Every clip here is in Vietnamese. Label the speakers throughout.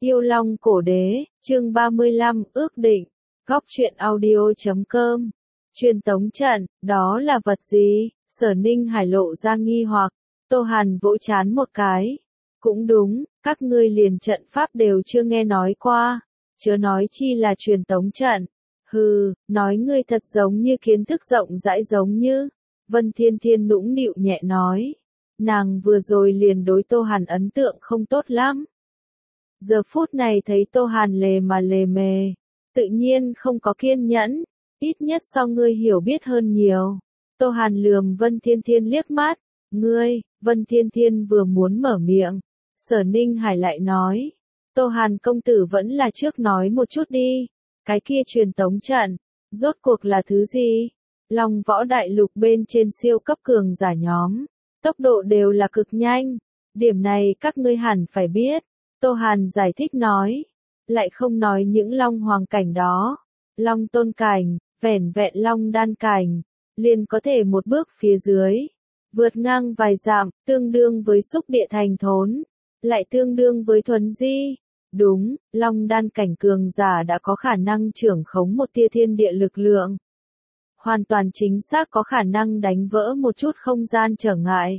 Speaker 1: Yêu Long Cổ Đế, chương 35, ước định. Góc truyện audio.com. Truyền tống trận, đó là vật gì? Sở Ninh Hải lộ ra nghi hoặc. Tô Hàn vỗ trán một cái. Cũng đúng, các ngươi liền trận pháp đều chưa nghe nói qua. Chớ nói chi là truyền tống trận. Hừ, nói ngươi thật giống như kiến thức rộng rãi giống như. Vân Thiên Thiên nũng nịu nhẹ nói. Nàng vừa rồi liền đối Tô Hàn ấn tượng không tốt lắm. Giờ phút này thấy Tô Hàn lề mà lề mề, tự nhiên không có kiên nhẫn, ít nhất so ngươi hiểu biết hơn nhiều. Tô Hàn lườm Vân Thiên Thiên liếc mắt, ngươi, Vân Thiên Thiên vừa muốn mở miệng, Sở Ninh Hải lại nói, Tô Hàn công tử vẫn là trước nói một chút đi, cái kia truyền tống trận, rốt cuộc là thứ gì? Long Võ Đại Lục bên trên siêu cấp cường giả nhóm, tốc độ đều là cực nhanh, điểm này các ngươi hẳn phải biết. Tô Hàn giải thích nói, lại không nói những Long Hoàng cảnh đó, Long Tôn cảnh, vẻn vẹn Long Đan cảnh, liền có thể một bước phía dưới, vượt ngang vài dặm, tương đương với xúc địa thành thốn, lại tương đương với thuấn di. Đúng, Long Đan cảnh cường giả đã có khả năng trưởng khống một tia thiên địa lực lượng. Hoàn toàn chính xác có khả năng đánh vỡ một chút không gian trở ngại.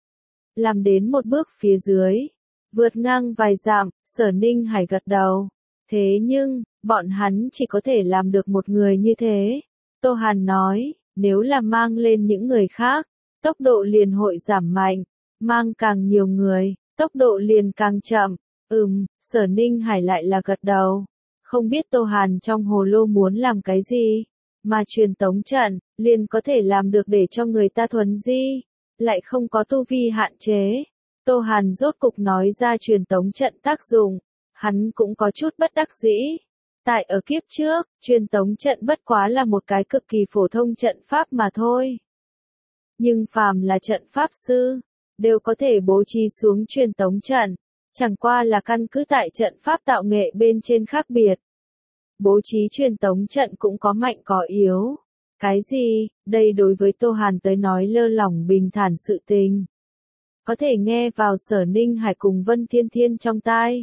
Speaker 1: Làm đến một bước phía dưới. Vượt ngang vài dặm, Sở Ninh Hải gật đầu. Thế nhưng, bọn hắn chỉ có thể làm được một người như thế. Tô Hàn nói, nếu là mang lên những người khác, tốc độ liền hội giảm mạnh. Mang càng nhiều người, tốc độ liền càng chậm. Sở Ninh Hải lại là gật đầu. Không biết Tô Hàn trong hồ lô muốn làm cái gì, mà truyền tống trận, liền có thể làm được để cho người ta thuấn di, lại không có tu vi hạn chế. Tô Hàn rốt cục nói ra truyền tống trận tác dụng, hắn cũng có chút bất đắc dĩ. Tại ở kiếp trước, truyền tống trận bất quá là một cái cực kỳ phổ thông trận pháp mà thôi. Nhưng phàm là trận pháp sư, đều có thể bố trí xuống truyền tống trận, chẳng qua là căn cứ tại trận pháp tạo nghệ bên trên khác biệt. Bố trí truyền tống trận cũng có mạnh có yếu. Cái gì, đây đối với Tô Hàn tới nói lơ lỏng bình thản sự tình. Có thể nghe vào Sở Ninh Hải cùng Vân Thiên Thiên trong tai.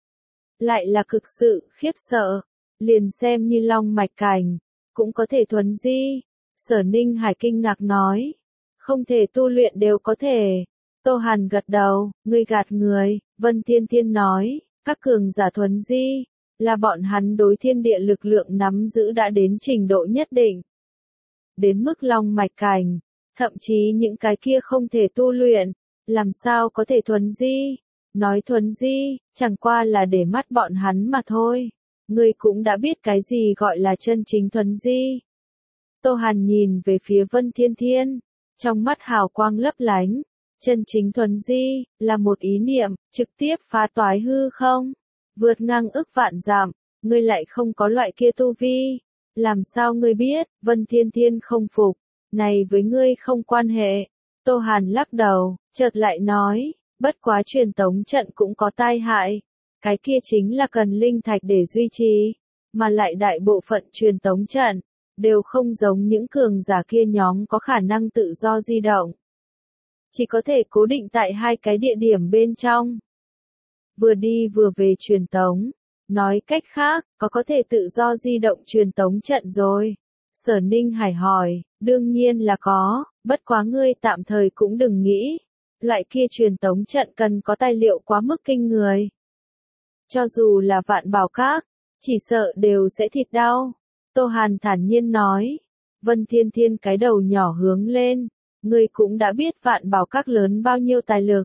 Speaker 1: Lại là cực sự khiếp sợ, liền xem như Long Mạch Cảnh, cũng có thể thuấn di. Sở Ninh Hải kinh ngạc nói, không thể tu luyện đều có thể. Tô Hàn gật đầu, ngươi gạt người. Vân Thiên Thiên nói, các cường giả thuấn di, là bọn hắn đối thiên địa lực lượng nắm giữ đã đến trình độ nhất định. Đến mức Long Mạch Cảnh, thậm chí những cái kia không thể tu luyện, làm sao có thể thuấn di? Nói thuấn di, chẳng qua là để mắt bọn hắn mà thôi. Ngươi cũng đã biết cái gì gọi là chân chính thuấn di. Tô Hàn nhìn về phía Vân Thiên Thiên, trong mắt hào quang lấp lánh. Chân chính thuấn di, là một ý niệm, trực tiếp phá toái hư không? Vượt ngang ức vạn dặm, ngươi lại không có loại kia tu vi. Làm sao ngươi biết? Vân Thiên Thiên không phục. Này với ngươi không quan hệ. Tô Hàn lắc đầu, chợt lại nói, bất quá truyền tống trận cũng có tai hại. Cái kia chính là cần linh thạch để duy trì, mà lại đại bộ phận truyền tống trận, đều không giống những cường giả kia nhóm có khả năng tự do di động. Chỉ có thể cố định tại hai cái địa điểm bên trong. Vừa đi vừa về truyền tống. Nói cách khác, có thể tự do di động truyền tống trận rồi. Sở Ninh Hải hỏi, đương nhiên là có, bất quá ngươi tạm thời cũng đừng nghĩ. Loại kia truyền tống trận cần có tài liệu quá mức kinh người. Cho dù là Vạn Bảo Các, chỉ sợ đều sẽ thịt đau. Tô Hàn thản nhiên nói. Vân Thiên Thiên cái đầu nhỏ hướng lên. Ngươi cũng đã biết Vạn Bảo Các lớn bao nhiêu tài lực.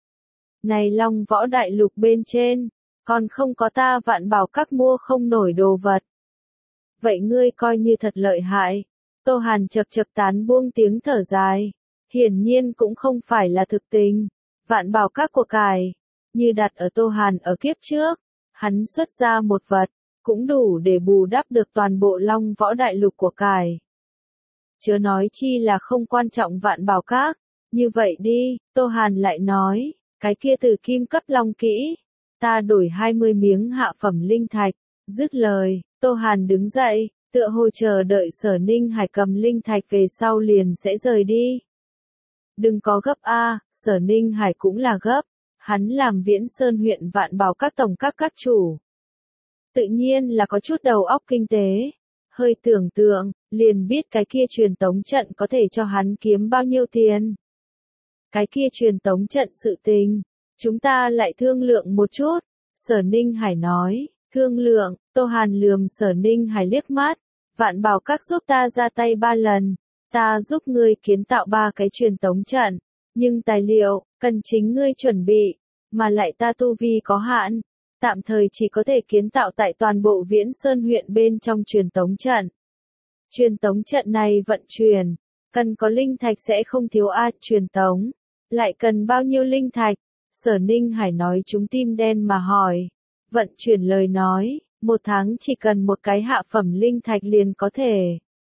Speaker 1: Này Long Võ Đại Lục bên trên, còn không có ta Vạn Bảo Các mua không nổi đồ vật. Vậy ngươi coi như thật lợi hại. Tô Hàn chậc chậc tán buông tiếng thở dài. Hiển nhiên cũng không phải là thực tình. Vạn Bảo Các của cải, như đặt ở Tô Hàn ở kiếp trước, hắn xuất ra một vật, cũng đủ để bù đắp được toàn bộ Long Võ Đại Lục của cải. Chớ nói chi là không quan trọng Vạn Bảo Các. Như vậy đi, Tô Hàn lại nói, cái kia từ kim cấp long kỹ, ta đổi 20 miếng hạ phẩm linh thạch. Dứt lời, Tô Hàn đứng dậy, tựa hồ chờ đợi Sở Ninh Hải cầm linh thạch về sau liền sẽ rời đi. Đừng có gấp a, Sở Ninh Hải cũng là gấp. Hắn làm Viễn Sơn huyện Vạn Bảo các tổng các chủ. Tự nhiên là có chút đầu óc kinh tế. Hơi tưởng tượng, liền biết cái kia truyền tống trận có thể cho hắn kiếm bao nhiêu tiền. Cái kia truyền tống trận sự tình, chúng ta lại thương lượng một chút. Sở Ninh Hải nói, thương lượng, Tô Hàn lườm Sở Ninh Hải liếc mắt. Vạn Bảo các giúp ta ra tay 3 lần. Ta giúp ngươi kiến tạo 3 cái truyền tống trận. Nhưng tài liệu, cần chính ngươi chuẩn bị. Mà lại ta tu vi có hạn. Tạm thời chỉ có thể kiến tạo tại toàn bộ Viễn Sơn huyện bên trong truyền tống trận. Truyền tống trận này vận chuyển, cần có linh thạch sẽ không thiếu truyền tống. Lại cần bao nhiêu linh thạch? Sở Ninh Hải nói trúng tim đen mà hỏi. Vận chuyển lời nói, 1 tháng chỉ cần 1 cái hạ phẩm linh thạch liền có thể.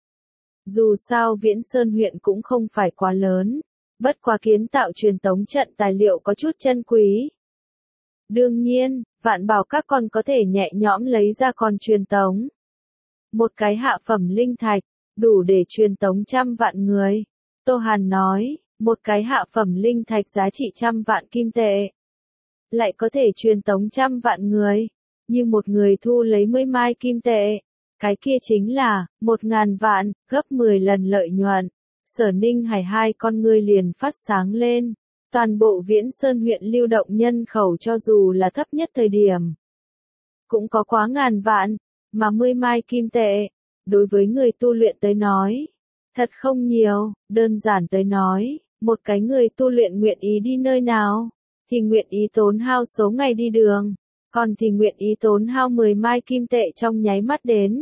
Speaker 1: Dù sao Viễn Sơn huyện cũng không phải quá lớn, bất quá kiến tạo truyền tống trận tài liệu có chút chân quý. Đương nhiên, Vạn Bảo các con có thể nhẹ nhõm lấy ra còn truyền tống. 1 cái hạ phẩm linh thạch, đủ để truyền tống 100 vạn người. Tô Hàn nói, 1 cái hạ phẩm linh thạch giá trị 100 vạn kim tệ. Lại có thể truyền tống 100 vạn người. Như một người thu lấy 10 mai kim tệ. Cái kia chính là, 1000 vạn, gấp 10 lần lợi nhuận. Sở Ninh Hải 2 con ngươi liền phát sáng lên. Toàn bộ Viễn Sơn huyện lưu động nhân khẩu cho dù là thấp nhất thời điểm. Cũng có quá 1000 vạn, mà 10 mai kim tệ. Đối với người tu luyện tới nói. Thật không nhiều, đơn giản tới nói, một cái người tu luyện nguyện ý đi nơi nào, thì nguyện ý tốn hao số ngày đi đường, còn thì nguyện ý tốn hao 10 mai kim tệ trong nháy mắt đến.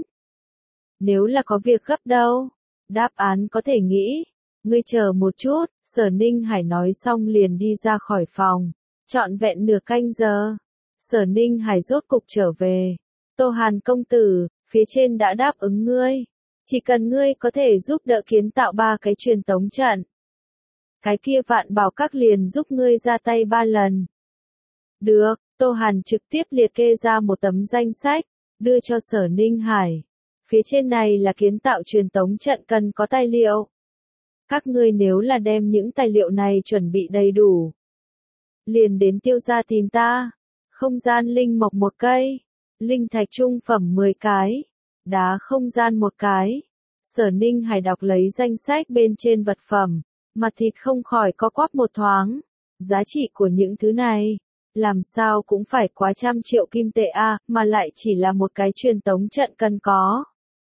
Speaker 1: Nếu là có việc gấp đâu, đáp án có thể nghĩ. Ngươi chờ một chút, Sở Ninh Hải nói xong liền đi ra khỏi phòng. Trọn vẹn nửa canh giờ. Sở Ninh Hải rốt cục trở về. Tô Hàn công tử, phía trên đã đáp ứng ngươi. Chỉ cần ngươi có thể giúp đỡ kiến tạo 3 cái truyền tống trận. Cái kia Vạn Bảo các liền giúp ngươi ra tay 3 lần. Được, Tô Hàn trực tiếp liệt kê ra một tấm danh sách, đưa cho Sở Ninh Hải. Phía trên này là kiến tạo truyền tống trận cần có tài liệu. Các ngươi nếu là đem những tài liệu này chuẩn bị đầy đủ, liền đến Tiêu gia tìm ta. Không gian linh mộc 1 cây, linh thạch trung phẩm 10 cái, đá không gian 1 cái. Sở Ninh Hải đọc lấy danh sách bên trên vật phẩm, mặt thịt không khỏi co quắp một thoáng. Giá trị của những thứ này, làm sao cũng phải quá 100 triệu kim tệ mà lại chỉ là 1 cái truyền tống trận cần có.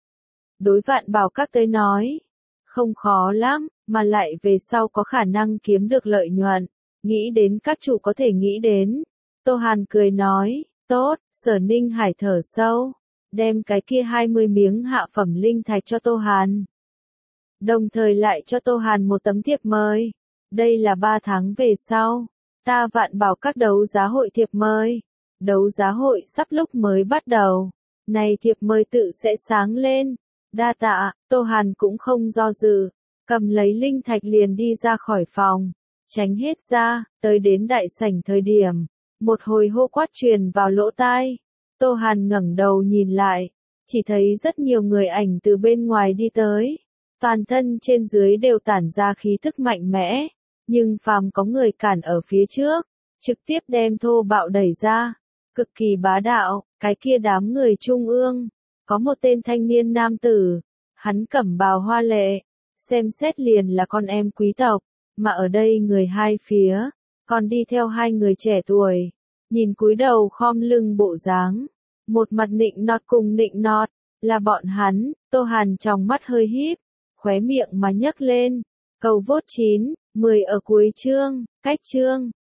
Speaker 1: Đối Vạn Bảo các tới nói, không khó lắm, mà lại về sau có khả năng kiếm được lợi nhuận. Nghĩ đến các chủ có thể nghĩ đến. Tô Hàn cười nói, tốt, Sở Ninh Hải thở sâu, đem cái kia 20 miếng hạ phẩm linh thạch cho Tô Hàn. Đồng thời lại cho Tô Hàn một tấm thiệp mời. Đây là 3 tháng về sau. Ta Vạn Bảo các đấu giá hội thiệp mời. Đấu giá hội sắp lúc mới bắt đầu. Này thiệp mời tự sẽ sáng lên. Đa tạ, Tô Hàn cũng không do dự. Cầm lấy linh thạch liền đi ra khỏi phòng. Tránh hết ra, tới đến đại sảnh thời điểm. Một hồi hô quát truyền vào lỗ tai. Tô Hàn ngẩng đầu nhìn lại. Chỉ thấy rất nhiều người ảnh từ bên ngoài đi tới. Toàn thân trên dưới đều tản ra khí thức mạnh mẽ. Nhưng phàm có người cản ở phía trước. Trực tiếp đem thô bạo đẩy ra. Cực kỳ bá đạo, cái kia đám người trung ương. Có một tên thanh niên nam tử. Hắn cẩm bào hoa lệ. Xem xét liền là con em quý tộc. Mà ở đây người hai phía. Còn đi theo 2 người trẻ tuổi. Nhìn cúi đầu khom lưng bộ dáng. Một mặt nịnh nọt cùng nịnh nọt. Là bọn hắn. Tô Hàn trong mắt hơi híp. Khóe miệng mà nhấc lên. Cầu vote 9, 10 ở cuối chương. Cách chương.